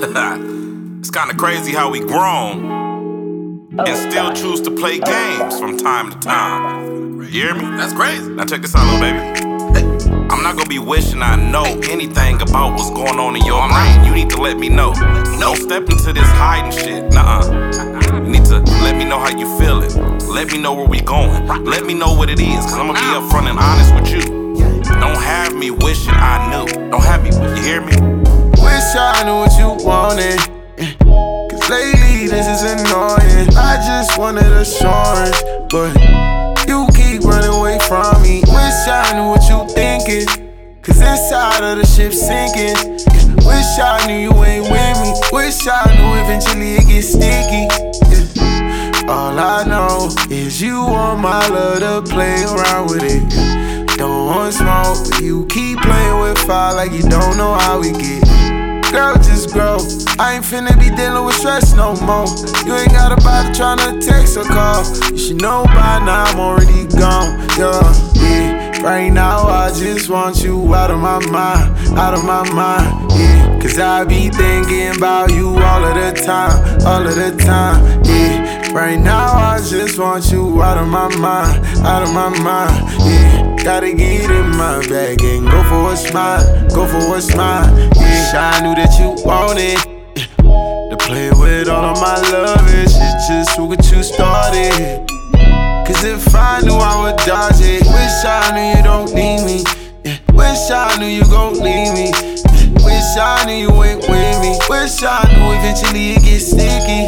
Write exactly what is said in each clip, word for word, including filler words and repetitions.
It's kinda crazy how we grown and still choose to play games from time to time. You hear me? That's crazy. Now check this out, little baby. I'm not gonna be wishing I know anything about what's going on in your brain. You need to let me know. Don't step into this hiding shit. Nuh-uh. You need to let me know how you feeling. Let me know where we going. Let me know what it is, cause I'm gonna be upfront and honest with you. Don't have me wishing I knew. Don't have me, you hear me? Wish I knew what you wanted. Cause lately this is annoying. I just wanted assurance, but you keep running away from me. Wish I knew what you thinking, cause inside of the ship sinking. Wish I knew you ain't with me. Wish I knew eventually it gets sticky. Yeah. All I know is you want my love to play around with it. Don't want smoke, but you keep playing with fire like you don't know how we get. Girl, just grow. I ain't finna be dealing with stress no more. You ain't gotta bother tryna text or call. You should know by now I'm already gone. Yeah, yeah. Right now I just want you out of my mind, out of my mind. Yeah, cause I be thinking about you all of the time, all of the time. Yeah, right now I just want you out of my mind, out of my mind. Yeah. Gotta get in my bag and go for what's mine, go for what's mine. Yeah, I knew that you wanted yeah. To play with all of my love and shit, just what you started. Cause if I knew I would dodge it. Wish I knew you don't need me. Yeah. Wish I knew you gon' leave me. Yeah. Wish I knew you ain't with me. Wish I knew eventually it gets sticky.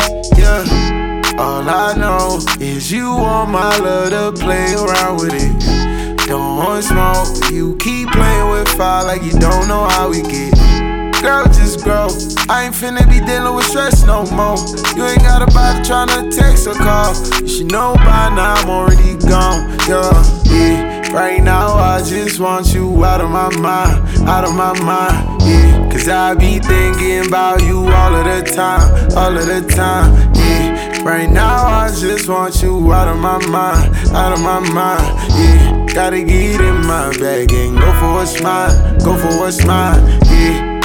Yeah. All I know is you want my love to play around with it. Don't want smoke, you keep playing with fire like you don't know how we get. Girl, just grow. I ain't finna be dealing with stress no more. You ain't gotta bother tryna text or call. You should know by now I'm already gone. Yeah, yeah. Right now I just want you out of my mind, out of my mind. Yeah, cause I be thinking about you all of the time, all of the time. Yeah, right now I just want you out of my mind, out of my mind. Yeah. Gotta get in my bag and go for what's mine, go for what's mine, yeah.